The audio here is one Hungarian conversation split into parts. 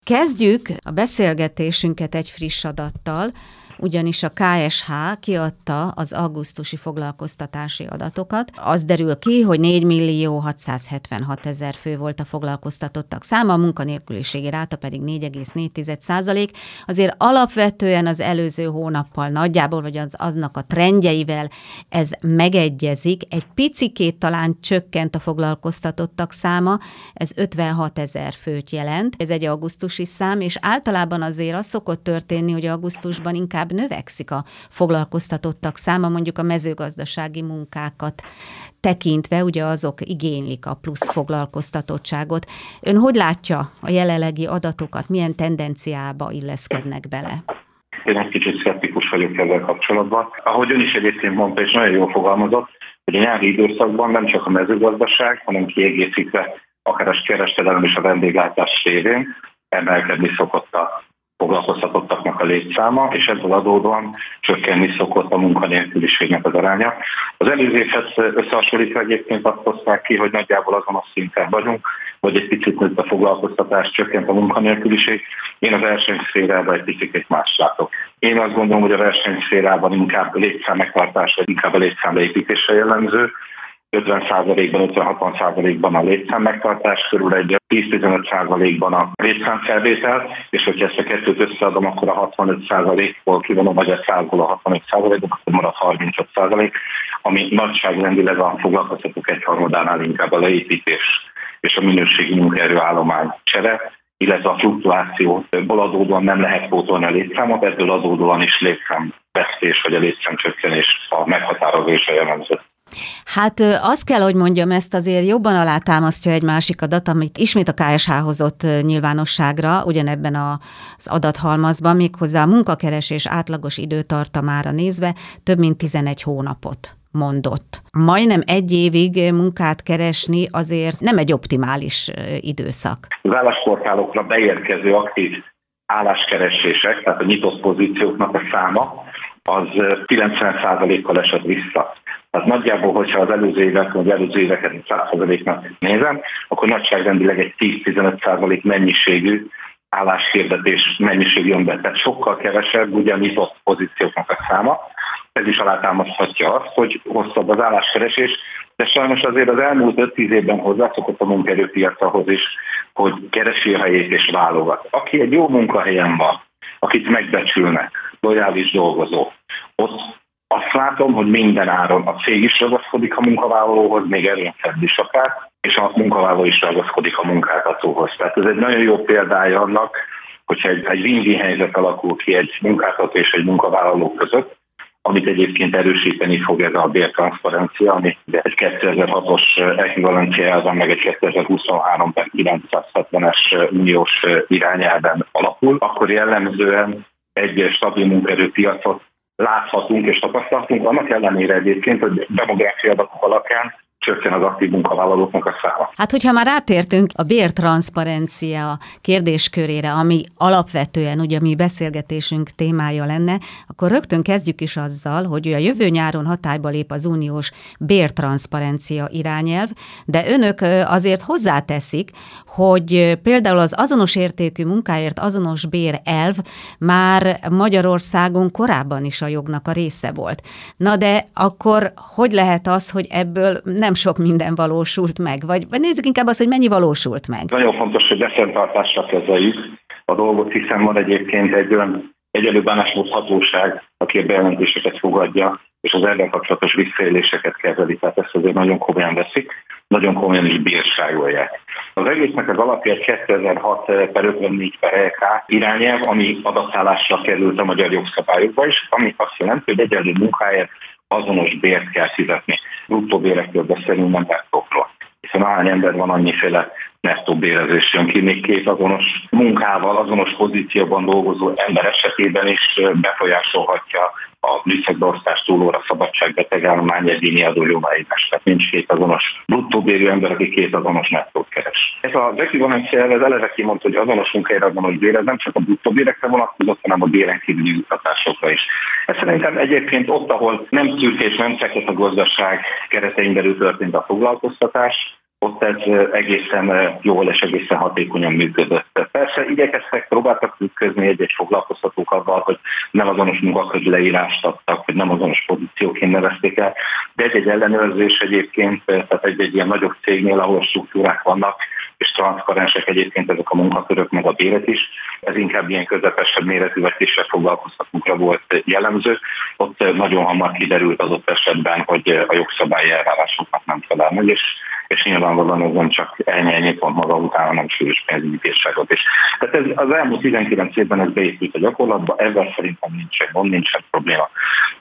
Kezdjük a beszélgetésünket egy friss adattal, ugyanis a KSH kiadta az augusztusi foglalkoztatási adatokat. Az derül ki, hogy 4.676.000 fő volt a foglalkoztatottak száma, a munkanélküliségi ráta pedig 4,4%. Azért alapvetően az előző hónappal nagyjából, vagy aznak a trendjeivel ez megegyezik. Egy picikét talán csökkent a foglalkoztatottak száma, ez 56.000 főt jelent. Ez egy augusztusi szám, és általában azért az szokott történni, hogy augusztusban inkább növekszik a foglalkoztatottak száma, mondjuk a mezőgazdasági munkákat tekintve, ugye azok igénylik a plusz foglalkoztatottságot. Ön hogy látja a jelenlegi adatokat, milyen tendenciába illeszkednek bele? Én egy kicsit szkeptikus vagyok ezzel kapcsolatban. Ahogy ön is egyébként mondta, és nagyon jól fogalmazott, hogy a nyári időszakban nem csak a mezőgazdaság, hanem kiegészítve akár a kereskedelem és a vendéglátás révén emelkedni szokott a foglalkoztatottaknak a létszáma, és ebből adódóan csökkenni szokott a munkanélküliségnek az aránya. Az előző évhez összehasonlítva egyébként azt hozták ki, hogy nagyjából azon a szinten vagyunk, hogy egy picit nőtt a foglalkoztatás, csökkent a munkanélküliség. Én a versenyszférában egy picit más látok. Én azt gondolom, hogy a versenyszférában inkább a létszám megtartás, vagy inkább a létszám leépítése jellemző. 50%-ban, 50-60%-ban a létszám megtartás, körül egy 10-15%-ban a létszámfelvétel, és hogyha ezt a kettőt összeadom, akkor a 65%-ból kivonom, vagy a 100-ból a 65%-ból, akkor marad 35%, ami nagyságrendileg a foglalkoztatók egyharmadánál inkább a leépítés és a minőségi munkaerőállomány csere, illetve a fluktuációból adódóan nem lehet pótolni a létszámot, ebből adódóan is létszámvesztés vagy a létszámcsökkenés a meghatározó és a jellemző. Hát azt kell, hogy mondjam, ezt azért jobban alátámasztja egy másik adat, amit ismét a KSH hozott nyilvánosságra, ugyanebben az adathalmazban, méghozzá a munkakeresés átlagos időtartamára nézve több mint 11 hónapot mondott. Majdnem egy évig munkát keresni azért nem egy optimális időszak. Az állásportálokra beérkező aktív álláskeresések, tehát a nyitott pozícióknak a száma, az 90%-kal esett vissza. Tehát nagyjából, hogyha az előző évek, vagy előző éveket 100%-nak nézem, akkor nagyságrendileg egy 10-15% mennyiségű álláshirdetés mennyiség jön be. Tehát sokkal kevesebb ugye a nyitott pozícióknak a száma. Ez is alátámaszthatja azt, hogy hosszabb az álláskeresés, de sajnos azért az elmúlt 5-10 évben hozzászokott a munkaerőpiac ahhoz is, hogy keresi a helyét és válogat. Aki egy jó munkahelyen van, akit megbecsülnek, lojális dolgozó, ott azt látom, hogy minden áron a cég is ragaszkodik a munkavállalóhoz, még erősebb is akár, és a munkavállaló is ragaszkodik a munkáltatóhoz. Tehát ez egy nagyon jó példája annak, hogyha egy win-win helyzet alakul ki egy munkáltató és egy munkavállaló között, amit egyébként erősíteni fog ez a bértranszparencia, ami egy 2006-os ekvivalencia elven, meg egy 2023-970-es uniós irányelven alapul, akkor jellemzően egy stabil munkaerőpiacot láthatunk és tapasztalhatunk, annak ellenére egyébként, hogy demográfiai adatok alapján csökken az aktív munkavállalóknak a száma. Hát, hogyha már rátértünk a bértranszparencia kérdéskörére, ami alapvetően ugye a mi beszélgetésünk témája lenne, akkor rögtön kezdjük is azzal, hogy a jövő nyáron hatályba lép az uniós bértranszparencia irányelv, de önök azért hozzáteszik, hogy például az azonos értékű munkáért azonos bér elv már Magyarországon korábban is a jognak a része volt. Na de akkor hogy lehet az, hogy ebből nem sok minden valósult meg? Vagy nézzük inkább azt, hogy mennyi valósult meg? Nagyon fontos, hogy beszéltartásra kezeljük a dolgot, hiszen van egyébként egy olyan egyenlő bánásmód hatóság, aki a bejelentéseket fogadja, és az ezzel kapcsolatos visszaéléseket kezeli, tehát ezt azért nagyon komolyan veszik, nagyon komolyan is bírságolják. Az egésznek az alapja egy 2006/54/EK irányelv, ami adaptálásra került a magyar jogszabályokba is, ami azt jelenti, hogy egyenlő munkáért azonos bért kell fizetni. Bruttó bérekről beszélünk, nem nettókról. Hiszen ahány ember van, annyiféle nettó bérezés jön ki, még két azonos munkával, azonos pozícióban dolgozó ember esetében is befolyásolhatja a műszakbeosztás, túlóra, szabadság, betegállomány, egyéni adójóváírás. Tehát nincs két azonos bruttó bérű ember, aki két azonos nettót keres. Ez az ekvivalencia elv eleve kimondta, hogy azonos munkáért azonos bér, ez nem csak a bruttó bérekre vonatkozott, hanem a béren kívüli juttatásokra is. Ez szerintem egyébként ott, ahol nem szürke és nem fekete a gazdaság keretein belül történt a foglalkoztatás, ott ez egészen jól és egészen hatékonyan működött. Persze próbáltak működni egy-egy foglalkoztatók avval, hogy nem azonos munkakörű leírást adtak, hogy nem azonos pozícióként nevezték el, de egy ellenőrzés egyébként, tehát egy ilyen nagyobb cégnél, ahol struktúrák vannak, és transzparensek egyébként ezek a munkakörök, meg a béret is, ez inkább ilyen közepesebb méretű vagy kisebb foglalkoztatókra volt jellemző. Ott nagyon hamar kiderült adott esetben, hogy a jogszabályi elvárásoknak nem felel meg, és nyilvánvalóan ez nem csak ennyi pont maga után, hanem súlyos pénzügyi bírságot is. Tehát ez, az elmúlt 19 évben ez beépült a gyakorlatba, ezzel szerintem nincsen probléma.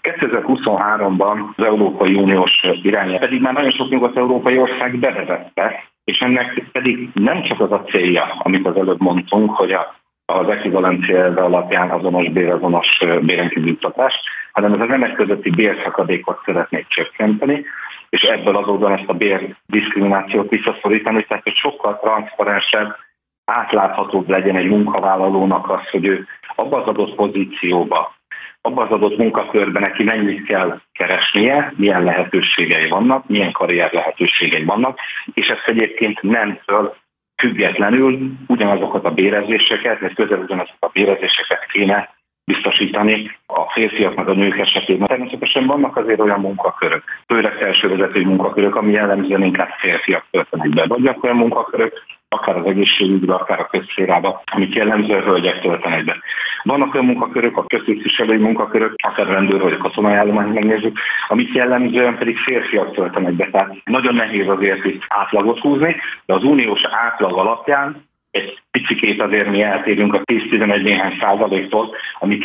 2023-ban az Európai Uniós irányelv pedig már nagyon sok nyugat-európai ország bevezette, és ennek pedig nem csak az a célja, amit az előbb mondtunk, hogy az ekvivalencia elve alapján azonos bér, azonos bérenkívüli juttatás, hanem ez a nemek közötti bérszakadékot szeretnék csökkenteni, és ebből adódóan ezt a bérdiszkriminációt visszaszorítani, tehát hogy sokkal transzparensebb, átláthatóbb legyen egy munkavállalónak az, hogy ő abban az adott pozícióban, abban az adott munkakörben neki mennyit kell keresnie, milyen lehetőségei vannak, milyen karrier lehetőségei vannak, és ezt egyébként nemtől függetlenül ugyanazokat a bérezéseket, vagy közel ugyanazokat a bérezéseket kéne biztosítani a férfiak meg a nők esetében. Természetesen vannak azért olyan munkakörök, főleg felsővezetői munkakörök, ami jellemzően inkább férfiak töltenek be, vagy olyan munkakörök, akár az egészségügybe, akár a közszférában, amit jellemzően hölgyek töltenek be. Vannak olyan munkakörök, a köztisztviselői munkakörök, akár a rendőr vagy a katonai állományt megnézzük, amit jellemzően pedig férfiak töltenek be. Tehát nagyon nehéz azért itt átlagot húzni, de az uniós átlag alapján egy picikét azért mi eltérünk a 10-11 néhány százaléktól, ami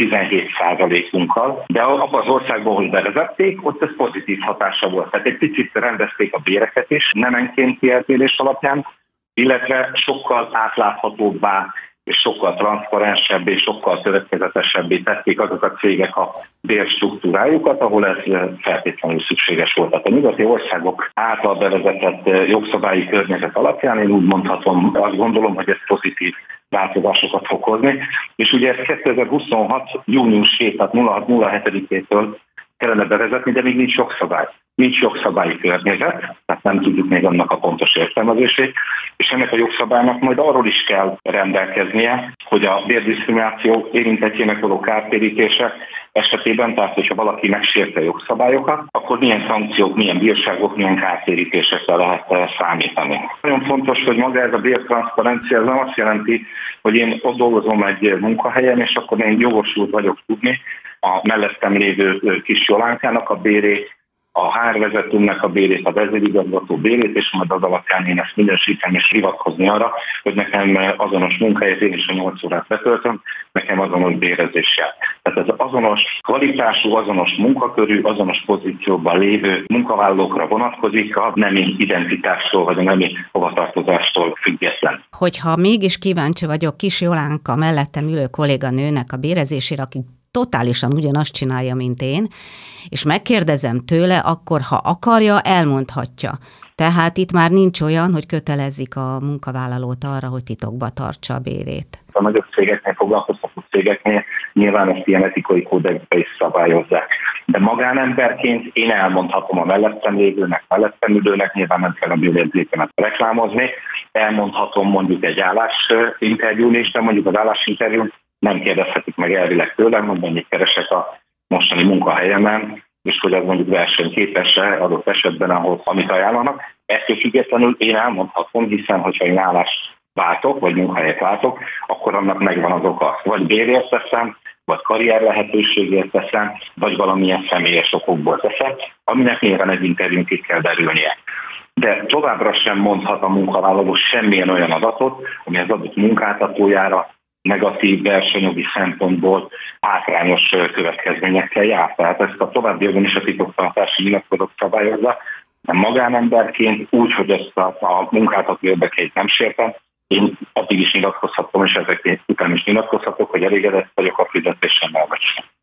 17%-unkkal, de abban az országban, ahol bevezették, ott ez pozitív hatása volt. Tehát egy picit rendezték a béreket is nemenkénti eltérés alapján, illetve sokkal átláthatóbbá és sokkal transzparensebb és sokkal következetesebbé tették azok a cégek a bérstruktúrájukat, ahol ez feltétlenül szükséges volt. Tehát a nyugati országok által bevezetett jogszabályi környezet alapján én úgy mondhatom, azt gondolom, hogy ez pozitív változásokat fog hozni. És ugye ez 2026. június 7, tehát 06.07-től kellene bevezetni, de még nincs jogszabály. Nincs jogszabályi környezet, tehát nem tudjuk még annak a pontos értelmezését, és ennek a jogszabálynak majd arról is kell rendelkeznie, hogy a bérdiszkrimináció érintettjének való kártérítése esetében, tehát hogyha valaki megsérti a jogszabályokat, akkor milyen szankciók, milyen bírságok, milyen kártérítésekre lehet számítani. Nagyon fontos, hogy maga ez a bértranszparencia, ez nem azt jelenti, hogy én ott dolgozom egy munkahelyen, és akkor én jogosult vagyok tudni a mellettem lévő kis Jolánkának a bérét, a HR-vezetőnek a bérét, a vezérigazgató bérét, és majd az alapján én ezt minősítem és hivatkozni arra, hogy nekem azonos munkahelyet, én is a 8 órát betöltöm, nekem azonos bérezéssel. Tehát ez azonos kvalitású, azonos munkakörű, azonos pozícióban lévő munkavállalókra vonatkozik, a nemi identitástól vagy a nemi hovatartozástól független. Hogyha mégis kíváncsi vagyok kis Jolánka mellettem ülő kolléganőnek a bérezésére, aki totálisan ugyanazt csinálja, mint én, és megkérdezem tőle, akkor ha akarja, elmondhatja. Tehát itt már nincs olyan, hogy kötelezik a munkavállalót arra, hogy titokba tartsa a bérét. A nagyobb cégeknél, foglalkoztató cégeknél nyilván ezt ilyen etikai kódexbe is szabályozzák. De magánemberként én elmondhatom a mellettem lévőnek, mellettem ülőnek, nyilván nem kell a bérjegyzékemet reklámozni, elmondhatom mondjuk egy állásinterjún is, de mondjuk az állásinterjún nem kérdezhetik meg elvileg tőlem, hogy mennyit keresek a mostani munkahelyemen, és hogy az mondjuk versenyképes-e adott esetben, amit ajánlanak. Ettől függetlenül én elmondhatom, hiszen hogyha én állást váltok, vagy munkahelyet váltok, akkor annak megvan az oka. Vagy bérért teszem, vagy karrier lehetőségért teszem, vagy valamilyen személyes okokból teszem, aminek nyilván egy interjún ki kell derülnie. De továbbra sem mondhat a munkavállaló semmilyen olyan adatot, ami az adott munkáltatójára negatív versenyjogi szempontból hátrányos következményekkel jár. Tehát ezt a továbbiakban is a titoktartási nyilatkozat szabályozza, de magánemberként úgy, hogy ezt a munkáltató érdekeit nem sértem, én addig is nyilatkozhatom, és ezek után is nyilatkozhatok, hogy elégedett vagyok a fizetésemmel vagy sem.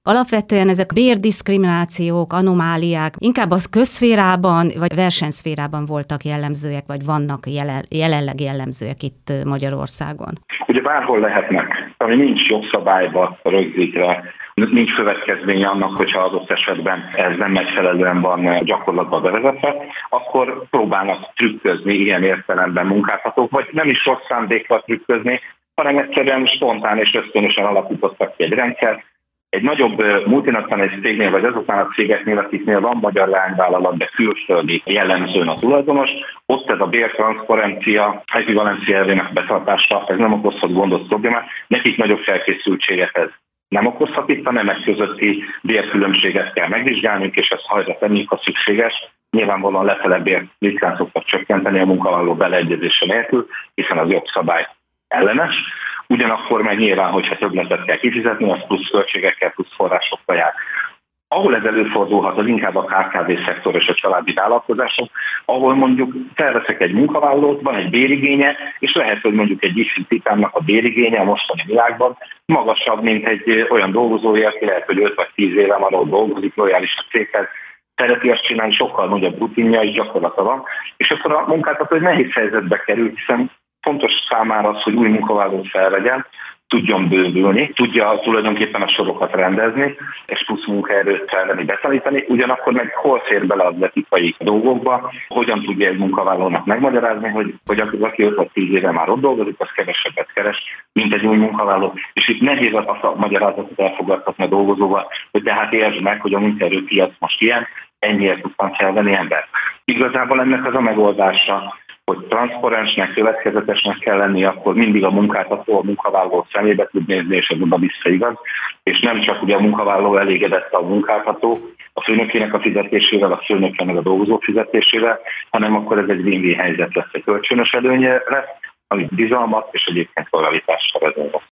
Alapvetően ezek bérdiszkriminációk, anomáliák inkább az közszférában vagy versenyszférában voltak jellemzőek, vagy vannak jelenleg jellemzőek itt Magyarországon. Ugye bárhol lehetnek, ami nincs jogszabályba rögzítve, nincs következménye annak, hogyha adott esetben ez nem megfelelően van gyakorlatban bevezetve, akkor próbálnak trükközni ilyen értelemben munkáltatók, vagy nem is rossz szándékkal trükközni, hanem egyszerűen spontán és ösztönösen alapítottak ki egy rendszert. Egy nagyobb multinacionális cégnél, vagy azoknál a cégeknél, akiknél van magyar leányvállalat, de külföldi jellemzőn a tulajdonos, ott ez a bértranszparencia, ekvivalencia elvének betartása, ez nem okozhat gondot, problémát, nekik nagyobb felkészültséget ez nem okozhat, itt a nemek közötti bérkülönbséget kell megvizsgálnunk, és ezt hajra tenni, ha szükséges. Nyilvánvalóan lefele bért ritkán szoktak csökkenteni a munkavállaló beleegyezése nélkül, hiszen az jogszabály ellenes. Ugyanakkor meg nyilván, hogyha többletet kell kifizetni, az plusz költségekkel, plusz forrásokkal jár. Ahol ez előfordulhat, az inkább a KKV-szektor és a családi vállalkozások, ahol mondjuk felveszek egy munkavállalót, van egy bérigénye, és lehet, hogy mondjuk egy ifjú titámnak a bérigénye a mostani világban magasabb, mint egy olyan dolgozója, aki lehet, hogy 5 vagy 10 éve már ott dolgozik, lojális a céghez, szereti azt csinálni, sokkal nagyobb rutinja és gyakorlata van, és akkor a munkáltató egy nehéz helyzetbe kerül, hiszen fontos számára az, hogy új munkavállalót felvegyen, tudjon bővülni, tudja tulajdonképpen a sorokat rendezni, és plusz munkaerőt felvenni, beszállítani, ugyanakkor meg hol fér bele az etikai dolgokba, hogyan tudja egy munkavállalónak megmagyarázni, hogy aki 5 vagy 10 éve már ott dolgozik, az kevesebbet keres, mint egy új munkavállaló. És itt nehéz azt a magyarázatot elfogadtatni a dolgozóval, hogy tehát értsd meg, hogy a munkaerőpiac most ilyen, ennyiért tudtam felvenni embert. Igazából ennek az a megoldása, hogy transzparensnek, következetesnek kell lenni, akkor mindig a munkáltató, a munkavállaló szemébe tud nézni, és ez oda visszaigaz. És nem csak ugye a munkavállaló elégedett a munkáltató, a főnökének a fizetésével, a főnökének a dolgozó fizetésével, hanem akkor ez egy win-win helyzet lesz, egy kölcsönös előnye lesz, ami bizalmat és egyébként lojalitást szerez.